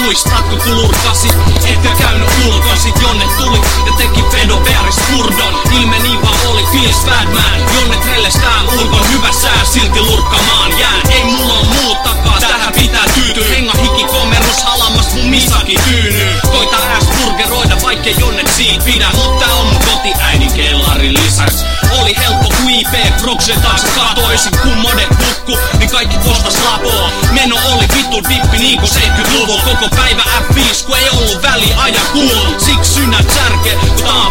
Muistatko kun lurkkasit, etkä käynyt ulkoisit? Jonne tuli ja teki pedon veris purdon. Ilme niin vaan oli feels bad man. Jonne trellestää ulkon hyvä sää, silti lurkkamaan jään. Ei mulla on muut takaa, tähän pitää tyytyä. Henga hiki komerus halammas mun misaki tyynyy. Koita burgeroida vaikkei jonnet siitä pidä. Mut tää on mun kotiäidin kellarin lisäks. Oli helppo kun IP Proksen taakse katoisin. Kun modet nukku, niin kaikki postas lapoo. Meno oli vittu dippi niinku 70-luvun. Koko päivä F5 kun ei ollut väliä ajan kuulun. Siksi synät särke, kun tää